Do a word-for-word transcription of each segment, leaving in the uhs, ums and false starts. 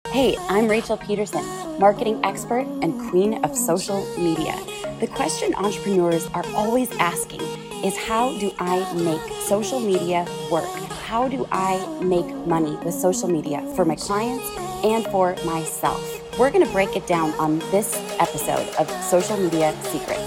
Hey, I'm Rachel Peterson, marketing expert and queen of social media. The question entrepreneurs are always asking is how do I make social media work? How do I make money with social media for my clients and for myself? We're going to break it down on this episode of Social Media Secrets.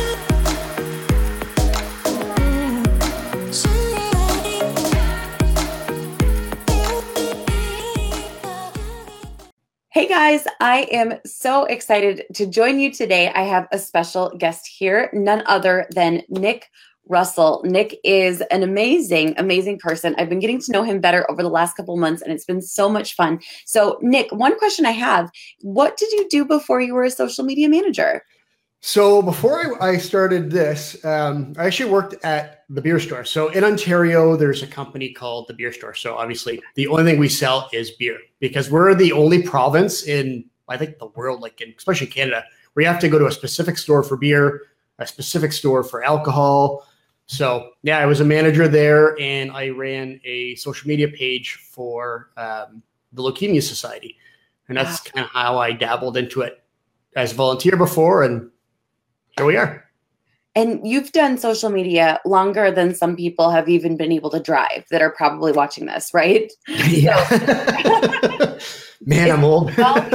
Hey guys, I am so excited to join you today. I have a special guest here, none other than Nick Russell. Nick is an amazing, amazing person. I've been getting to know him better over the last couple months, and it's been so much fun. So Nick, one question I have, what did you do before you were a social media manager? So before I started this, um, I actually worked at the beer store. So in Ontario, there's a company called the Beer Store. So obviously the only thing we sell is beer because we're the only province in, I think, the world, like in, especially Canada, where you have to go to a specific store for beer, a specific store for alcohol. So yeah, I was a manager there and I ran a social media page for um, the Leukemia Society. And that's kind of how I dabbled into it as a volunteer before. And here we are. And you've done social media longer than some people have even been able to drive that are probably watching this, right? Yeah. Man, I'm old.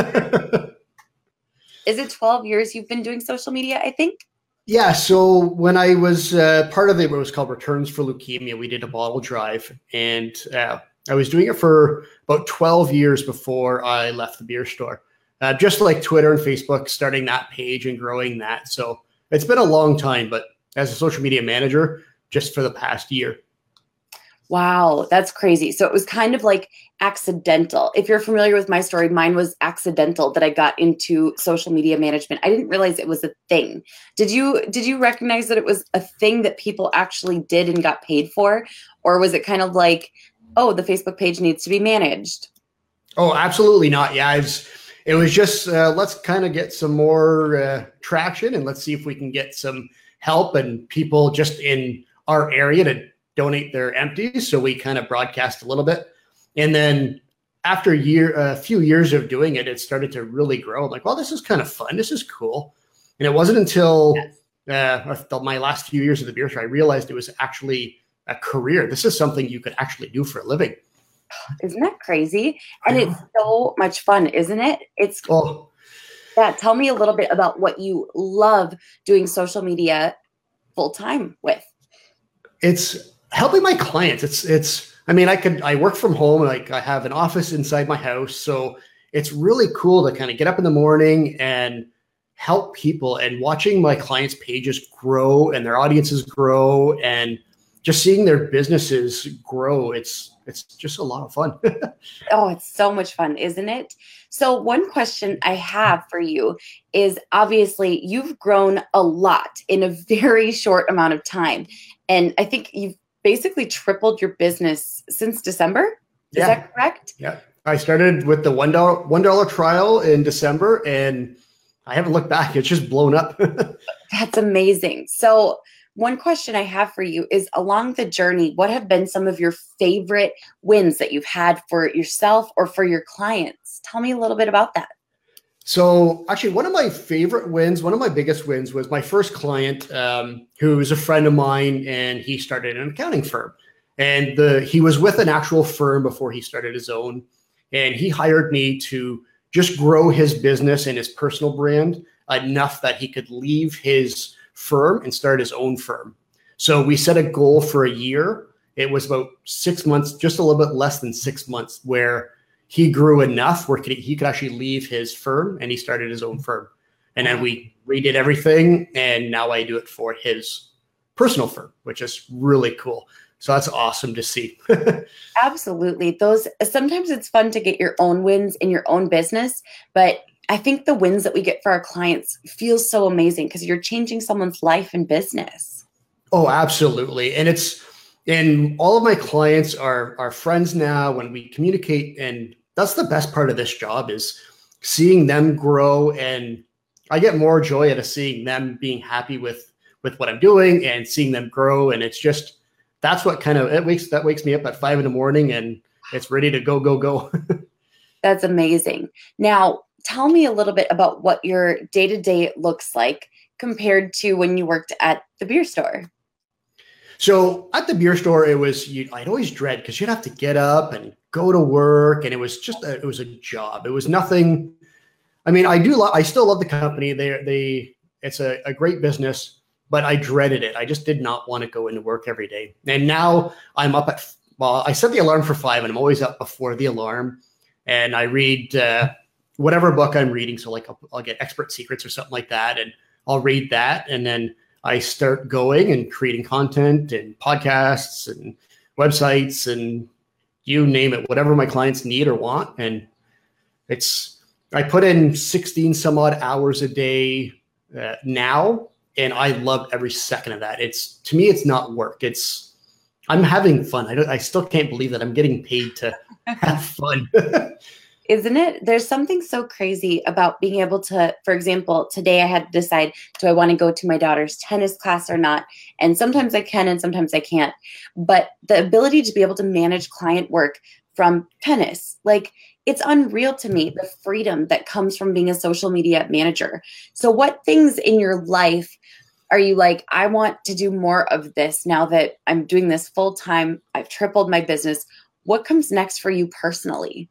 Is it twelve years you've been doing social media, I think? Yeah. So when I was uh, part of it, what was called Returns for Leukemia, we did a bottle drive. And uh, I was doing it for about twelve years before I left the beer store. Uh, just like Twitter and Facebook, starting that page and growing that. So it's been a long time, but as a social media manager, just for the past year. Wow, that's crazy. So it was kind of like accidental. If you're familiar with my story, mine was accidental that I got into social media management. I didn't realize it was a thing. Did you did you recognize that it was a thing that people actually did and got paid for? Or was it kind of like, oh, the Facebook page needs to be managed? Oh, absolutely not. Yeah, it's It was just, uh, let's kind of get some more uh, traction and let's see if we can get some help and people just in our area to donate their empties. So we kind of broadcast a little bit. And then after a year, a few years of doing it, it started to really grow. I'm like, well, this is kind of fun. This is cool. And it wasn't until yes. uh, my last few years of the beer store, I realized it was actually a career. This is something you could actually do for a living. Isn't that crazy? And it's so much fun, isn't it? It's oh. Yeah. Tell me a little bit about what you love doing social media full time with. It's helping my clients. It's, it's, I mean, I could, I work from home, like I have an office inside my house. So it's really cool to kind of get up in the morning and help people and watching my clients' pages grow and their audiences grow and just seeing their businesses grow. It's, It's just a lot of fun. Oh, it's so much fun, isn't it? So one question I have for you is obviously you've grown a lot in a very short amount of time. And I think you've basically tripled your business since December. Is yeah. that correct? Yeah. I started with the one dollar, one dollar trial in December and I haven't looked back. It's just blown up. That's amazing. So one question I have for you is along the journey, what have been some of your favorite wins that you've had for yourself or for your clients? Tell me a little bit about that. So actually one of my favorite wins, one of my biggest wins was my first client um, who is a friend of mine and he started an accounting firm and the, he was with an actual firm before he started his own. And he hired me to just grow his business and his personal brand enough that he could leave his firm and start his own firm. So we set a goal for a year. It was about six months, just a little bit less than six months, where he grew enough where he could actually leave his firm and he started his own firm. And then we redid everything. And now I do it for his personal firm, which is really cool. So that's awesome to see. Absolutely. Those sometimes it's fun to get your own wins in your own business, but I think the wins that we get for our clients feel so amazing because you're changing someone's life and business. Oh, absolutely. And it's, and all of my clients are, are friends now when we communicate. And that's the best part of this job is seeing them grow. And I get more joy out of seeing them being happy with, with what I'm doing and seeing them grow. And it's just, that's what kind of, it wakes, that wakes me up at five in the morning and it's ready to go, go, go. That's amazing. Now, tell me a little bit about what your day-to-day looks like compared to when you worked at the beer store. So at the beer store, it was, you, I'd always dread because you'd have to get up and go to work. And it was just, a, it was a job. It was nothing. I mean, I do, lo- I still love the company. They, they, it's a, a great business, but I dreaded it. I just did not want to go into work every day. And now I'm up at, well, I set the alarm for five and I'm always up before the alarm. And I read uh, whatever book I'm reading. So like I'll, I'll get Expert Secrets or something like that. And I'll read that. And then I start going and creating content and podcasts and websites and you name it, whatever my clients need or want. And it's, I put in sixteen some odd hours a day uh, now. And I love every second of that. It's, to me, it's not work. It's, I'm having fun. I don't, I still can't believe that I'm getting paid to have fun. Isn't it? There's something so crazy about being able to, for example, today I had to decide, do I want to go to my daughter's tennis class or not? And sometimes I can and sometimes I can't. But the ability to be able to manage client work from tennis, like it's unreal to me, the freedom that comes from being a social media manager. So what things in your life are you like, I want to do more of this now that I'm doing this full time, I've tripled my business. What comes next for you personally?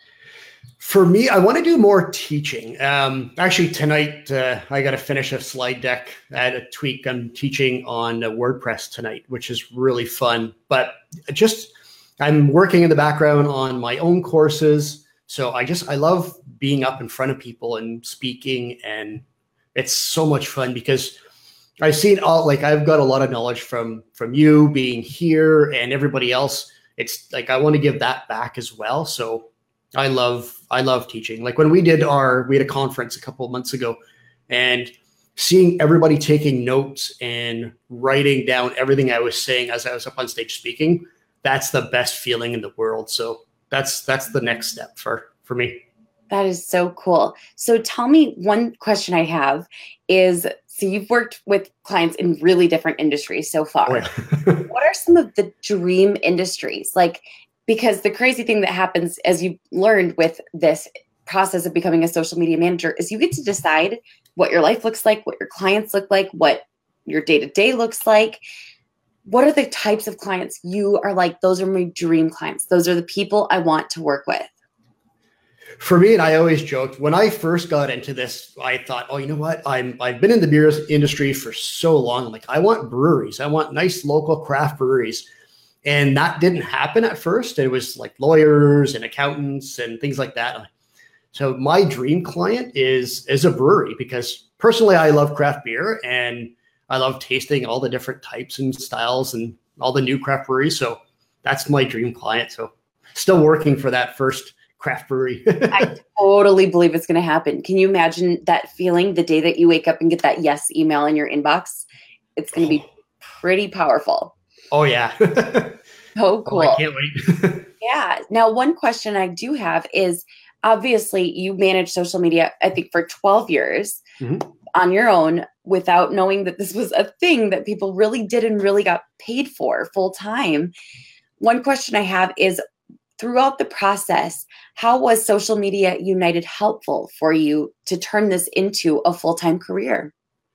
For me, I want to do more teaching. Um, actually, tonight, uh, I got to finish a slide deck at a tweak. I'm teaching on uh, WordPress tonight, which is really fun. But just, I'm working in the background on my own courses. So I just, I love being up in front of people and speaking. And it's so much fun because I've seen all, like, I've got a lot of knowledge from, from you being here and everybody else. It's like, I want to give that back as well. So I love, I love teaching. Like when we did our, we had a conference a couple of months ago and seeing everybody taking notes and writing down everything I was saying as I was up on stage speaking, that's the best feeling in the world. So that's, that's the next step for, for me. That is so cool. So tell me, one question I have is, so you've worked with clients in really different industries so far. Oh, yeah. What are some of the dream industries? Like, because the crazy thing that happens, as you've learned with this process of becoming a social media manager, is you get to decide what your life looks like, what your clients look like, what your day-to-day looks like. What are the types of clients you are like, those are my dream clients. Those are the people I want to work with. For me, and I always joked, when I first got into this, I thought, oh, you know what? I'm, I've been in the beer industry for so long. Like, I want breweries. I want nice local craft breweries. And that didn't happen at first. It was like lawyers and accountants and things like that. So my dream client is, is a brewery because personally, I love craft beer and I love tasting all the different types and styles and all the new craft breweries. So that's my dream client. So still working for that first craft brewery. I totally believe it's going to happen. Can you imagine that feeling the day that you wake up and get that yes email in your inbox? It's going to be pretty powerful. Oh, yeah. So cool. Oh, I can't wait. Yeah. Now, one question I do have is, obviously, you managed social media, I think, for twelve years mm-hmm. on your own without knowing that this was a thing that people really did and really got paid for full time. One question I have is, throughout the process, how was Social Media United helpful for you to turn this into a full-time career?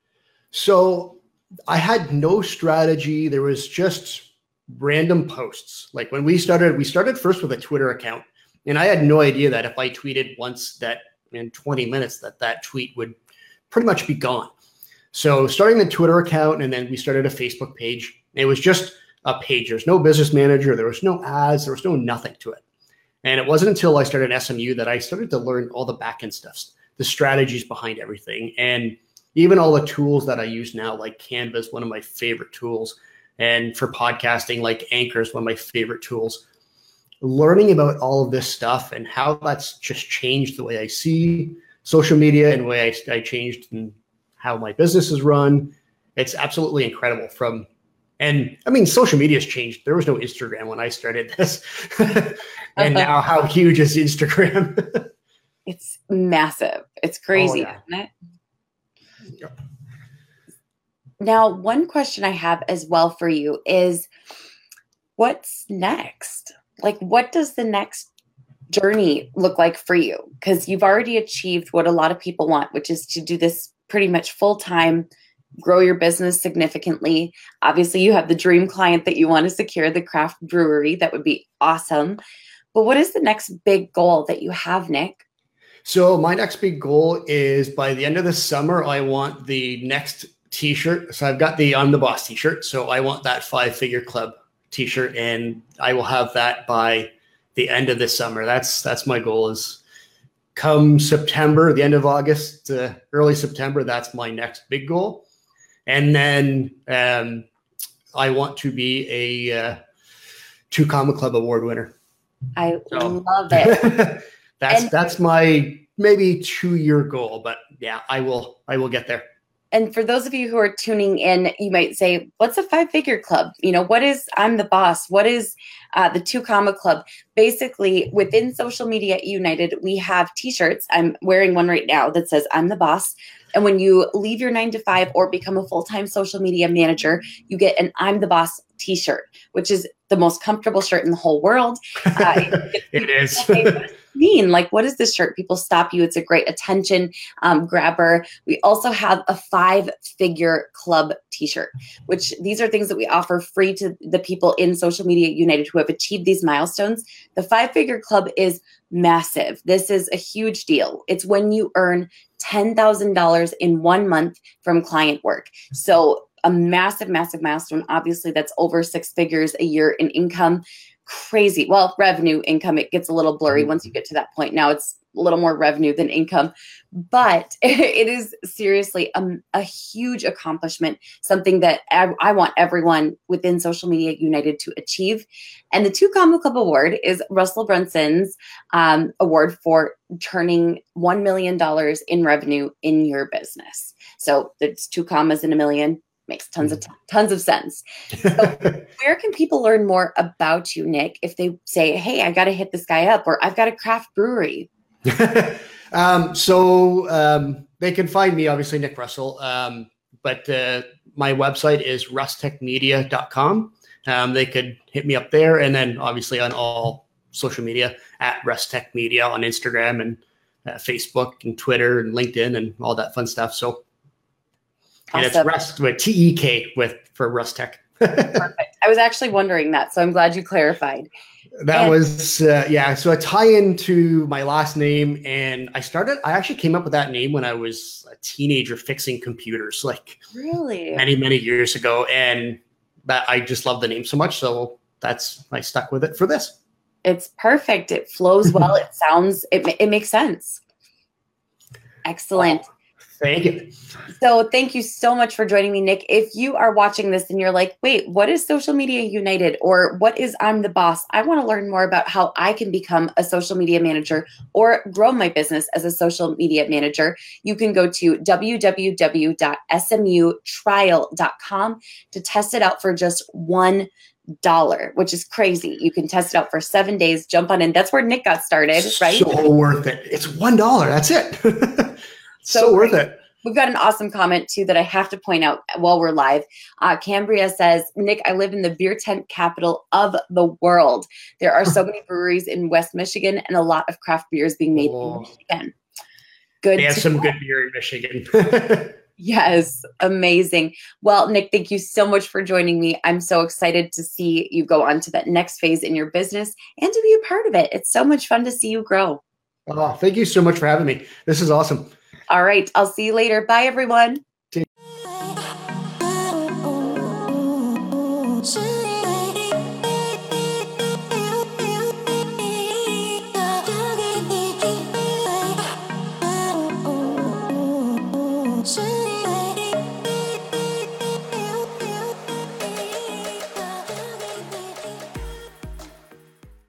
So I had no strategy. There was just random posts. Like when we started, we started first with a Twitter account. And I had no idea that if I tweeted once that in twenty minutes, that that tweet would pretty much be gone. So starting the Twitter account, and then we started a Facebook page. It was just a page. There's no business manager. There was no ads. There was no nothing to it. And it wasn't until I started S M U that I started to learn all the back-end stuff, the strategies behind everything. And even all the tools that I use now, like Canva is one of my favorite tools. And for podcasting, like Anchor is one of my favorite tools. Learning about all of this stuff and how that's just changed the way I see social media and the way I, I changed and how my business is run. It's absolutely incredible. From And I mean, social media has changed. There was no Instagram when I started this. And now how huge is Instagram? It's massive. It's crazy, oh, yeah. Isn't it? Yep. Now, one question I have as well for you is, what's next? Like, what does the next journey look like for you? Because you've already achieved what a lot of people want, which is to do this pretty much full time, grow your business significantly. Obviously, you have the dream client that you want to secure, the craft brewery. That would be awesome. But what is the next big goal that you have, Nick? So my next big goal is by the end of the summer, I want the next t-shirt. So I've got the I'm the Boss t-shirt. So I want that Five Figure Club t-shirt, and I will have that by the end of this summer. That's that's my goal, is come September, the end of August, uh, early September. That's my next big goal. And then um, I want to be a uh, Two Comma Club award winner. I so. love it. That's and, that's my maybe two year goal, but yeah, I will I will get there. And for those of you who are tuning in, you might say, "What's a Five Figure Club? You know, what is I'm the Boss? What is uh, the Two Comma Club?" Basically, within Social Media United, we have T-shirts. I'm wearing one right now that says "I'm the Boss." And when you leave your nine to five or become a full-time social media manager, you get an I'm the Boss t-shirt, which is the most comfortable shirt in the whole world. Uh, it, it is. mean? Like, what is this shirt? People stop you. It's a great attention um, grabber. We also have a Five Figure Club t-shirt, which these are things that we offer free to the people in Social Media United who have achieved these milestones. The Five Figure Club is massive. This is a huge deal. It's when you earn ten thousand dollars in one month from client work. So a massive, massive milestone. Obviously, that's over six figures a year in income. Crazy. Well, revenue, income, it gets a little blurry once you get to that point. Now it's a little more revenue than income, but it is seriously a, a huge accomplishment, something that I, I want everyone within Social Media United to achieve. And the Two Comma Club Award is Russell Brunson's um, award for turning one million dollars in revenue in your business. So it's two commas in a million. Makes tons of t- tons of sense. So where can people learn more about you, Nick, if they say, "Hey, I got to hit this guy up," or "I've got a craft brewery"? um, so um, they can find me, obviously, Nick Russell. Um, but uh, my website is russ tech media dot com. Um, they could hit me up there, and then obviously on all social media at Russ Tech Media on Instagram and uh, Facebook and Twitter and LinkedIn and all that fun stuff. So. And awesome. It's Rust with T E K with for Russ Tech. Perfect. I was actually wondering that, so I'm glad you clarified. That and- was, uh, yeah. So a tie into my last name, and I started, I actually came up with that name when I was a teenager fixing computers, like really many, many years ago. And that I just love the name so much. So that's, I stuck with it for this. It's perfect. It flows well. It sounds, it, it makes sense. Excellent. Oh. Thank you. So thank you so much for joining me, Nick. If you are watching this and you're like, wait, what is Social Media United, or what is I'm the Boss? I want to learn more about how I can become a social media manager or grow my business as a social media manager. You can go to w w w dot s m u trial dot com to test it out for just one dollar, which is crazy. You can test it out for seven days, jump on in. That's where Nick got started, right? So worth it. It's one dollar. That's it. So, so worth it. We've got an awesome comment too that I have to point out while we're live. Uh, Cambria says, "Nick, I live in the beer tent capital of the world. There are so many breweries in West Michigan and a lot of craft beers being made oh. in Michigan." Good. They have some know. good beer in Michigan. Yes, amazing. Well, Nick, thank you so much for joining me. I'm so excited to see you go on to that next phase in your business and to be a part of it. It's so much fun to see you grow. Oh, thank you so much for having me. This is awesome. All right. I'll see you later. Bye, everyone.